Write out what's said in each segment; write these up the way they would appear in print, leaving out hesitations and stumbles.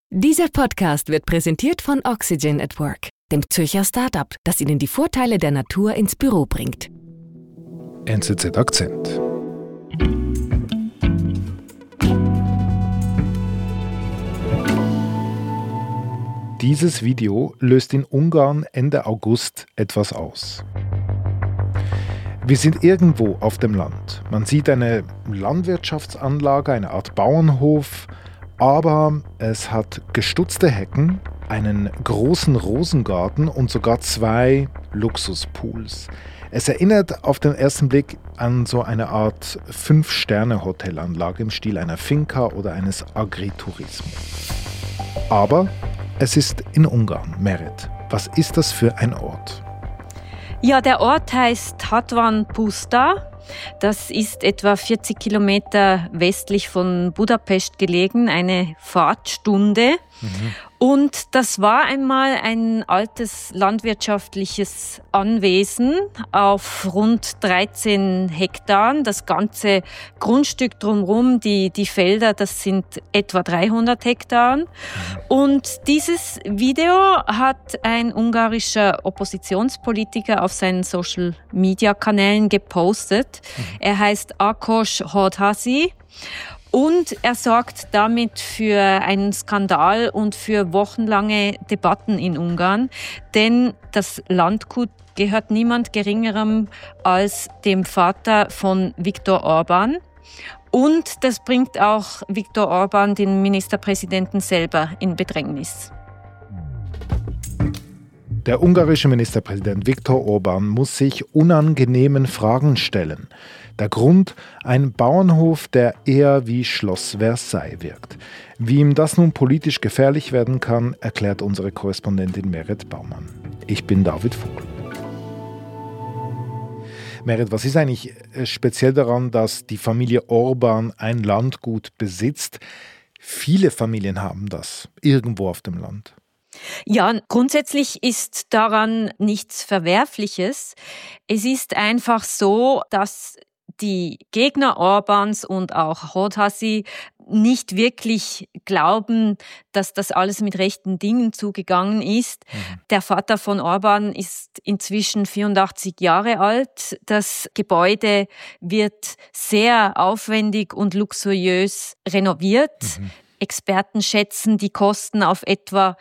Dieser Podcast wird präsentiert von Oxygen at Work, dem Zürcher Start-up, das Ihnen die Vorteile der Natur ins Büro bringt. NZZ Akzent. Dieses Video löst in Ungarn Ende August etwas aus. Wir sind irgendwo auf dem Land. Man sieht eine Landwirtschaftsanlage, eine Art Bauernhof, aber es hat gestutzte Hecken, einen großen Rosengarten und sogar 2 Luxuspools. Es erinnert auf den ersten Blick an so eine Art 5-Sterne-Hotelanlage im Stil einer Finca oder eines Agriturismo. Aber es ist in Ungarn, Merit. Was ist das für ein Ort? Ja, der Ort heißt Hatvan Puszta. Das ist etwa 40 Kilometer westlich von Budapest gelegen, eine Fahrtstunde. Und das war einmal ein altes landwirtschaftliches Anwesen auf rund 13 Hektaren. Das ganze Grundstück drumherum, die Felder, das sind etwa 300 Hektaren. Und dieses Video hat ein ungarischer Oppositionspolitiker auf seinen Social-Media-Kanälen gepostet. Er heißt Ákos Hatházi. Und er sorgt damit für einen Skandal und für wochenlange Debatten in Ungarn. Denn das Landgut gehört niemand Geringerem als dem Vater von Viktor Orbán. Und das bringt auch Viktor Orbán, den Ministerpräsidenten, selber in Bedrängnis. Der ungarische Ministerpräsident Viktor Orbán muss sich unangenehmen Fragen stellen. Der Grund: ein Bauernhof, der eher wie Schloss Versailles wirkt. Wie ihm das nun politisch gefährlich werden kann, erklärt unsere Korrespondentin Merit Baumann. Ich bin David Vogel. Merit, was ist eigentlich speziell daran, dass die Familie Orbán ein Landgut besitzt? Viele Familien haben das, irgendwo auf dem Land. Ja, grundsätzlich ist daran nichts Verwerfliches. Es ist einfach so, dass die Gegner Orbáns und auch Hatházi nicht wirklich glauben, dass das alles mit rechten Dingen zugegangen ist. Der Vater von Orbán ist inzwischen 84 Jahre alt. Das Gebäude wird sehr aufwendig und luxuriös renoviert. Experten schätzen die Kosten auf etwa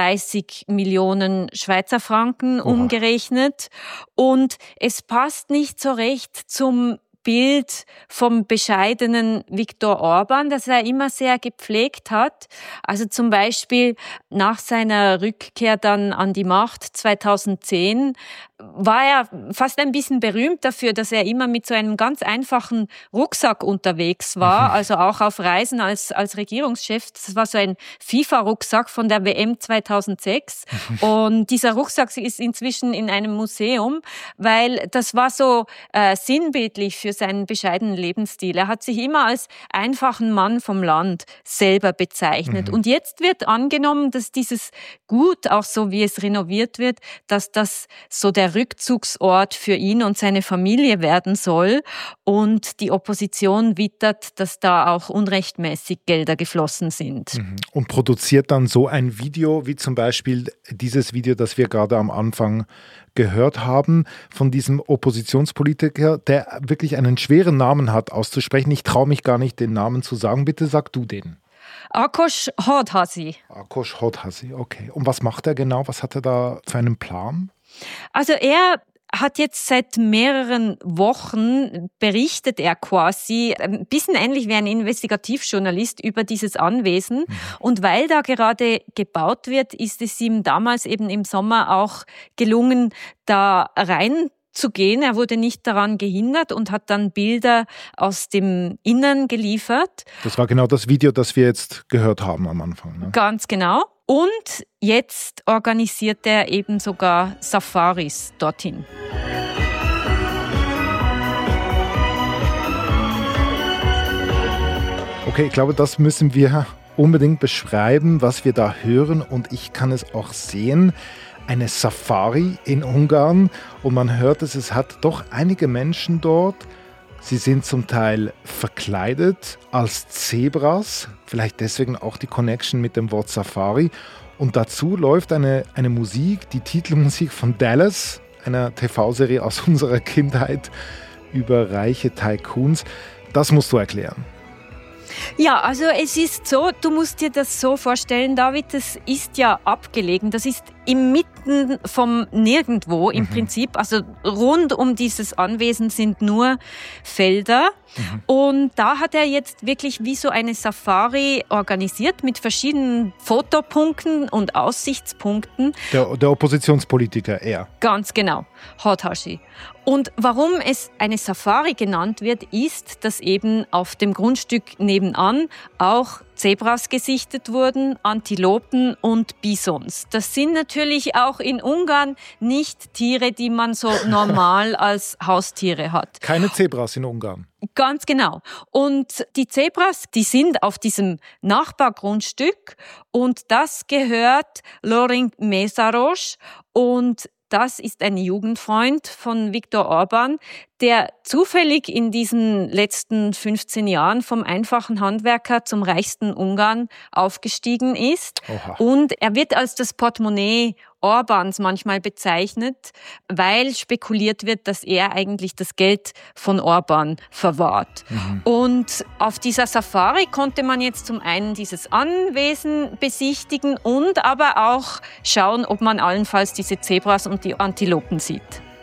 30 Millionen Schweizer Franken umgerechnet. Und es passt nicht so recht zum Bild vom bescheidenen Viktor Orbán, das er immer sehr gepflegt hat. Also zum Beispiel nach seiner Rückkehr dann an die Macht 2010 war er fast ein bisschen berühmt dafür, dass er immer mit so einem ganz einfachen Rucksack unterwegs war, also auch auf Reisen als Regierungschef. Das war so ein FIFA-Rucksack von der WM 2006. Und dieser Rucksack ist inzwischen in einem Museum, weil das war so sinnbildlich für seinen bescheidenen Lebensstil. Er hat sich immer als einfachen Mann vom Land selber bezeichnet. Und jetzt wird angenommen, dass dieses Gut, auch so wie es renoviert wird, dass das so der Rückzugsort für ihn und seine Familie werden soll. Und die Opposition wittert, dass da auch unrechtmäßig Gelder geflossen sind. Und produziert dann so ein Video, wie zum Beispiel dieses Video, das wir gerade am Anfang gehört haben, von diesem Oppositionspolitiker, der wirklich einen schweren Namen hat auszusprechen. Ich traue mich gar nicht, den Namen zu sagen. Bitte sag du den. Ákos Hatházi. Ákos Hatházi, okay. Und was macht er genau? Was hat er da für einen Plan? Also er hat jetzt seit mehreren Wochen berichtet er quasi, ein bisschen ähnlich wie ein Investigativjournalist über dieses Anwesen. Und weil da gerade gebaut wird, ist es ihm damals eben im Sommer auch gelungen, da reinzugehen. Er wurde nicht daran gehindert und hat dann Bilder aus dem Innern geliefert. Das war genau das Video, das wir jetzt gehört haben am Anfang, ne? Ganz genau. Und jetzt organisiert er eben sogar Safaris dorthin. Okay, ich glaube, das müssen wir unbedingt beschreiben, was wir da hören. Und ich kann es auch sehen. Eine Safari in Ungarn. Und man hört es hat doch einige Menschen dort Sie sind zum Teil verkleidet als Zebras, vielleicht deswegen auch die Connection mit dem Wort Safari. Und dazu läuft eine Musik, die Titelmusik von Dallas, einer TV-Serie aus unserer Kindheit über reiche Tycoons. Das musst du erklären. Ja, also es ist so, du musst dir das so vorstellen, David, das ist ja abgelegen, das ist inmitten vom Nirgendwo im Prinzip, also rund um dieses Anwesen sind nur Felder und da hat er jetzt wirklich wie so eine Safari organisiert mit verschiedenen Fotopunkten und Aussichtspunkten. Der Oppositionspolitiker, er. Ganz genau, Hautashi. Und warum es eine Safari genannt wird, ist, dass eben auf dem Grundstück nebenan auch Zebras gesichtet wurden, Antilopen und Bisons. Das sind natürlich auch in Ungarn nicht Tiere, die man so normal als Haustiere hat. Keine Zebras in Ungarn. Ganz genau. Und die Zebras, die sind auf diesem Nachbargrundstück und das gehört Lorink Mészáros und das ist ein Jugendfreund von Viktor Orbán, der zufällig in diesen letzten 15 Jahren vom einfachen Handwerker zum reichsten Ungarn aufgestiegen ist. Oha. Und er wird als das Portemonnaie Orbáns manchmal bezeichnet, weil spekuliert wird, dass er eigentlich das Geld von Orbán verwahrt. Und auf dieser Safari konnte man jetzt zum einen dieses Anwesen besichtigen und aber auch schauen, ob man allenfalls diese Zebras und die Antilopen sieht.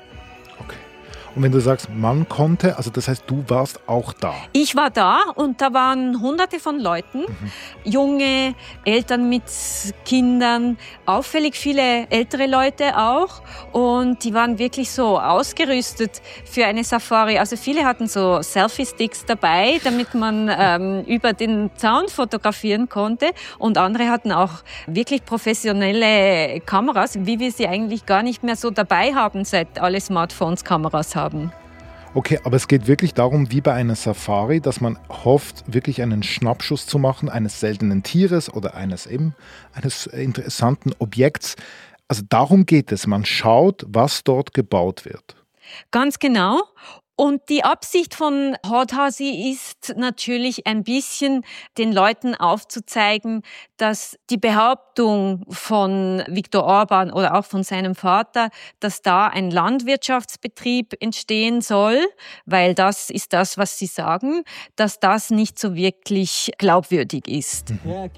Und wenn du sagst, man konnte, also das heißt, du warst auch da? Ich war da und da waren hunderte von Leuten, junge Eltern mit Kindern, auffällig viele ältere Leute auch und die waren wirklich so ausgerüstet für eine Safari. Also viele hatten so Selfie-Sticks dabei, damit man über den Zaun fotografieren konnte und andere hatten auch wirklich professionelle Kameras, wie wir sie eigentlich gar nicht mehr so dabei haben, seit alle Smartphones Kameras haben. Okay, aber es geht wirklich darum, wie bei einer Safari, dass man hofft, wirklich einen Schnappschuss zu machen eines seltenen Tieres oder eines interessanten Objekts. Also darum geht es. Man schaut, was dort gebaut wird. Ganz genau. Und die Absicht von Hautashi ist natürlich ein bisschen den Leuten aufzuzeigen, dass die Behauptung von Viktor Orbán oder auch von seinem Vater, dass da ein Landwirtschaftsbetrieb entstehen soll, weil das ist das, was sie sagen, dass das nicht so wirklich glaubwürdig ist.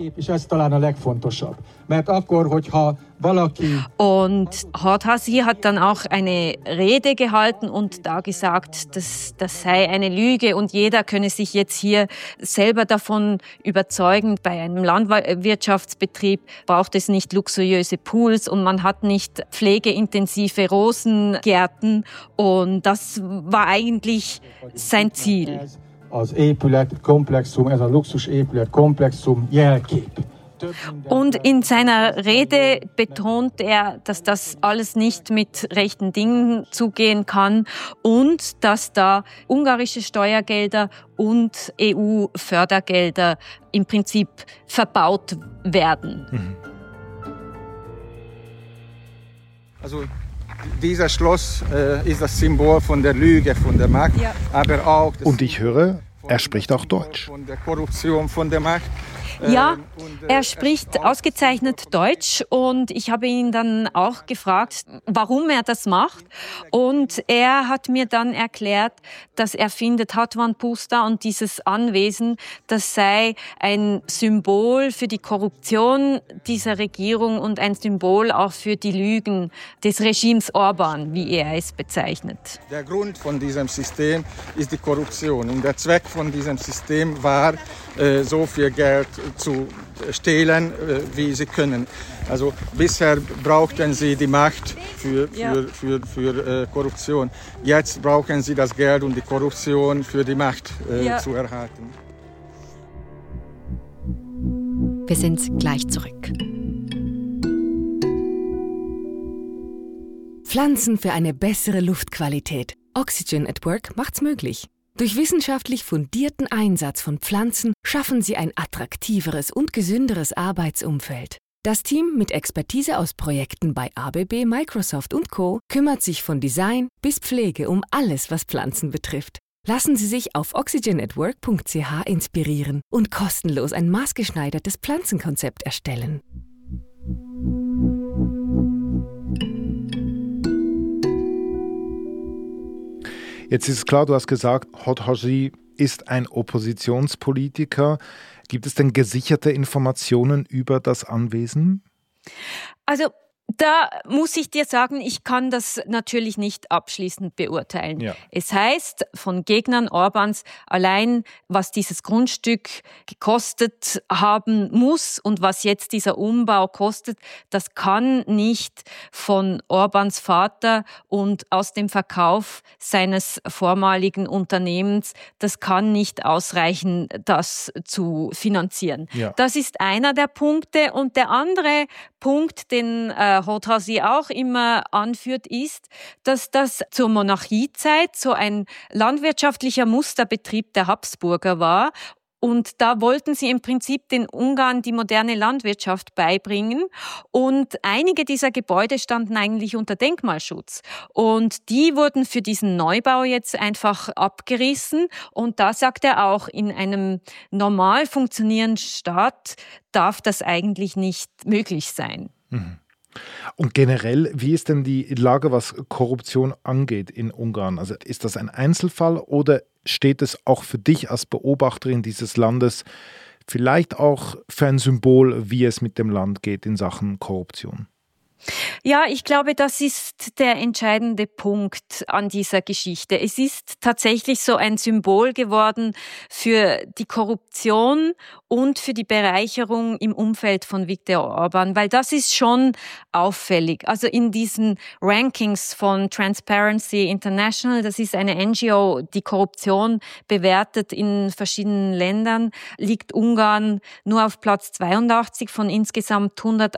Und Hautashi hat dann auch eine Rede gehalten und da gesagt, das sei eine Lüge und jeder könne sich jetzt hier selber davon überzeugen. Bei einem Landwirtschaftsbetrieb braucht es nicht luxuriöse Pools und man hat nicht pflegeintensive Rosengärten und das war eigentlich sein Ziel. Az épületkomplexum, ez a Luxusépületkomplexum jelkép. Und in seiner Rede betont er, dass das alles nicht mit rechten Dingen zugehen kann und dass da ungarische Steuergelder und EU-Fördergelder im Prinzip verbaut werden. Also dieses Schloss ist das Symbol von der Lüge, von der Macht, aber auch das und ich höre, er spricht auch Deutsch. Von der Korruption, von der Macht. Ja, er spricht ausgezeichnet Deutsch und ich habe ihn dann auch gefragt, warum er das macht. Und er hat mir dann erklärt, dass er findet, Hatvan Puszta und dieses Anwesen, das sei ein Symbol für die Korruption dieser Regierung und ein Symbol auch für die Lügen des Regimes Orbán, wie er es bezeichnet. Der Grund von diesem System ist die Korruption und der Zweck von diesem System war, so viel Geld zu stehlen, wie sie können. Also bisher brauchten sie die Macht für Korruption. Jetzt brauchen sie das Geld und die Korruption für die Macht zu erhalten. Wir sind gleich zurück. Pflanzen für eine bessere Luftqualität. Oxygen at Work macht's möglich. Durch wissenschaftlich fundierten Einsatz von Pflanzen schaffen sie ein attraktiveres und gesünderes Arbeitsumfeld. Das Team mit Expertise aus Projekten bei ABB, Microsoft und Co. kümmert sich von Design bis Pflege um alles, was Pflanzen betrifft. Lassen Sie sich auf oxygenatwork.ch inspirieren und kostenlos ein maßgeschneidertes Pflanzenkonzept erstellen. Jetzt ist klar, du hast gesagt, Hodhousi ist ein Oppositionspolitiker. Gibt es denn gesicherte Informationen über das Anwesen? Also da muss ich dir sagen, ich kann das natürlich nicht abschließend beurteilen. Ja. Es heißt von Gegnern Orbáns, allein was dieses Grundstück gekostet haben muss und was jetzt dieser Umbau kostet, das kann nicht von Orbáns Vater und aus dem Verkauf seines vormaligen Unternehmens, das kann nicht ausreichen, das zu finanzieren. Ja. Das ist einer der Punkte. Und der andere Punkt, den Hodhousi auch immer anführt, ist, dass das zur Monarchiezeit so ein landwirtschaftlicher Musterbetrieb der Habsburger war. Und da wollten sie im Prinzip den Ungarn die moderne Landwirtschaft beibringen. Und einige dieser Gebäude standen eigentlich unter Denkmalschutz. Und die wurden für diesen Neubau jetzt einfach abgerissen. Und da sagt er auch, in einem normal funktionierenden Staat darf das eigentlich nicht möglich sein. Mhm. Und generell, wie ist denn die Lage, was Korruption angeht in Ungarn? Also ist das ein Einzelfall oder steht es auch für dich als Beobachterin dieses Landes vielleicht auch für ein Symbol, wie es mit dem Land geht in Sachen Korruption? Ja, ich glaube, das ist der entscheidende Punkt an dieser Geschichte. Es ist tatsächlich so ein Symbol geworden für die Korruption und für die Bereicherung im Umfeld von Viktor Orbán, weil das ist schon auffällig. Also in diesen Rankings von Transparency International, das ist eine NGO, die Korruption bewertet in verschiedenen Ländern, liegt Ungarn nur auf Platz 82 von insgesamt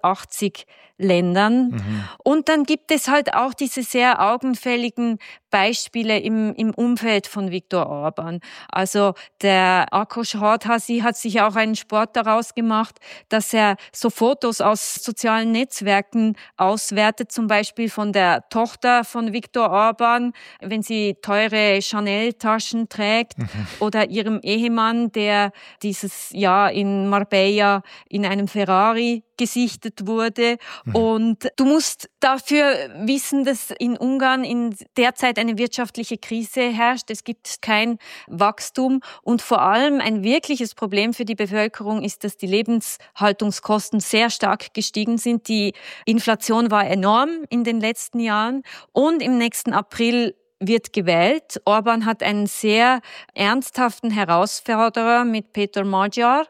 180 Ländern. Mhm. Und dann gibt es halt auch diese sehr augenfälligen Beispiele im Umfeld von Viktor Orbán. Also der Ákos Hodhousi hat sich auch einen Sport daraus gemacht, dass er so Fotos aus sozialen Netzwerken auswertet, zum Beispiel von der Tochter von Viktor Orbán, wenn sie teure Chanel-Taschen trägt, oder ihrem Ehemann, der dieses Jahr in Marbella in einem Ferrari gesichtet wurde. Und du musst dafür wissen, dass in Ungarn in derzeit eine wirtschaftliche Krise herrscht. Es gibt kein Wachstum und vor allem ein wirkliches Problem für die Bevölkerung ist, dass die Lebenshaltungskosten sehr stark gestiegen sind. Die Inflation war enorm in den letzten Jahren und im nächsten April wird gewählt. Orbán hat einen sehr ernsthaften Herausforderer mit Péter Magyar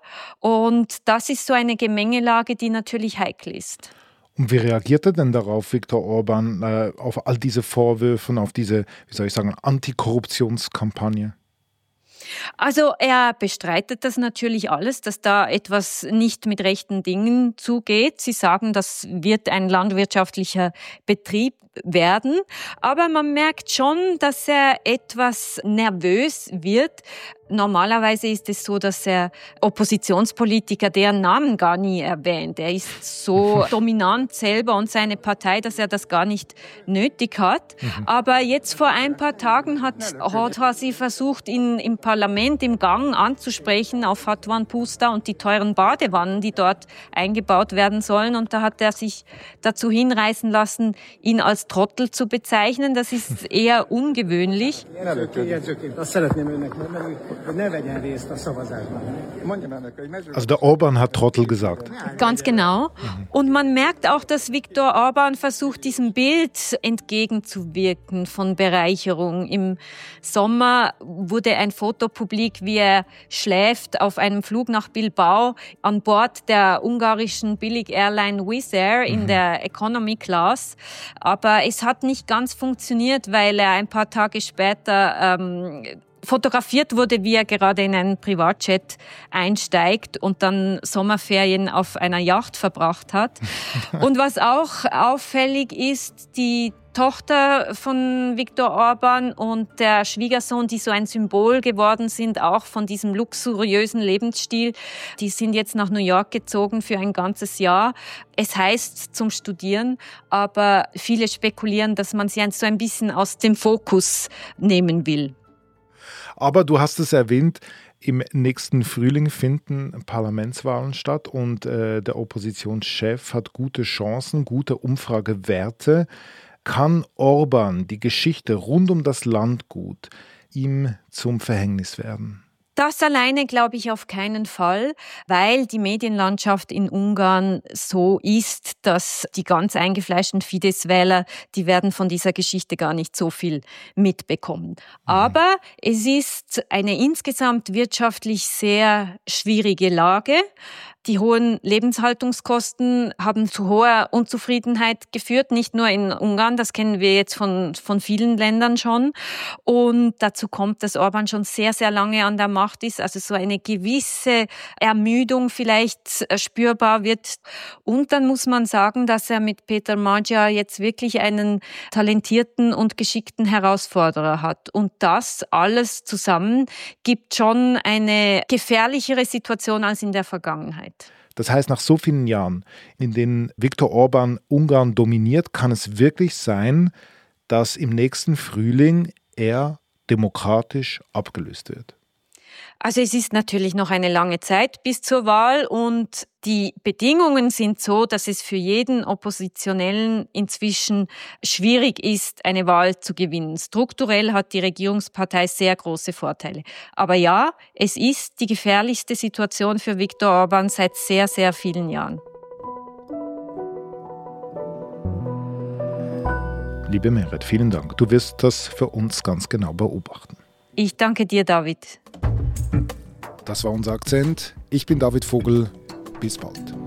und das ist so eine Gemengelage, die natürlich heikel ist. Und wie reagiert er denn darauf, Viktor Orbán, auf all diese Vorwürfe und auf diese, wie soll ich sagen, Antikorruptionskampagne? Also er bestreitet das natürlich alles, dass da etwas nicht mit rechten Dingen zugeht. Sie sagen, das wird ein landwirtschaftlicher Betrieb werden. Aber man merkt schon, dass er etwas nervös wird. Normalerweise ist es so, dass er Oppositionspolitiker, deren Namen gar nie erwähnt. Er ist so dominant selber und seine Partei, dass er das gar nicht nötig hat. Aber jetzt vor ein paar Tagen hat Hodhousi versucht, ihn im Parlament im Gang anzusprechen auf Hatvan Puszta und die teuren Badewannen, die dort eingebaut werden sollen. Und da hat er sich dazu hinreißen lassen, ihn als Trottel zu bezeichnen. Das ist eher ungewöhnlich. Also der Orbán hat Trottel gesagt. Ganz genau. Und man merkt auch, dass Viktor Orbán versucht, diesem Bild entgegenzuwirken von Bereicherung. Im Sommer wurde ein Foto publik, wie er schläft auf einem Flug nach Bilbao an Bord der ungarischen Billig-Airline Wizz Air in der Economy Class. Aber es hat nicht ganz funktioniert, weil er ein paar Tage später fotografiert wurde, wie er gerade in einen Privatjet einsteigt und dann Sommerferien auf einer Yacht verbracht hat. Und was auch auffällig ist, die Tochter von Viktor Orbán und der Schwiegersohn, die so ein Symbol geworden sind, auch von diesem luxuriösen Lebensstil, die sind jetzt nach New York gezogen für ein ganzes Jahr. Es heißt zum Studieren, aber viele spekulieren, dass man sie so ein bisschen aus dem Fokus nehmen will. Aber du hast es erwähnt, im nächsten Frühling finden Parlamentswahlen statt und der Oppositionschef hat gute Chancen, gute Umfragewerte. Kann Orbán die Geschichte rund um das Landgut ihm zum Verhängnis werden? Das alleine glaube ich auf keinen Fall, weil die Medienlandschaft in Ungarn so ist, dass die ganz eingefleischten Fidesz-Wähler, die werden von dieser Geschichte gar nicht so viel mitbekommen. Aber es ist eine insgesamt wirtschaftlich sehr schwierige Lage. Die hohen Lebenshaltungskosten haben zu hoher Unzufriedenheit geführt, nicht nur in Ungarn, das kennen wir jetzt von vielen Ländern schon. Und dazu kommt, dass Orbán schon sehr, sehr lange an der Macht ist, also so eine gewisse Ermüdung vielleicht spürbar wird. Und dann muss man sagen, dass er mit Péter Magyar jetzt wirklich einen talentierten und geschickten Herausforderer hat. Und das alles zusammen gibt schon eine gefährlichere Situation als in der Vergangenheit. Das heißt, nach so vielen Jahren, in denen Viktor Orbán Ungarn dominiert, kann es wirklich sein, dass im nächsten Frühling er demokratisch abgelöst wird? Also es ist natürlich noch eine lange Zeit bis zur Wahl und die Bedingungen sind so, dass es für jeden Oppositionellen inzwischen schwierig ist, eine Wahl zu gewinnen. Strukturell hat die Regierungspartei sehr große Vorteile. Aber ja, es ist die gefährlichste Situation für Viktor Orbán seit sehr, sehr vielen Jahren. Liebe Meret, vielen Dank. Du wirst das für uns ganz genau beobachten. Ich danke dir, David. Das war unser Akzent. Ich bin David Vogel. Bis bald.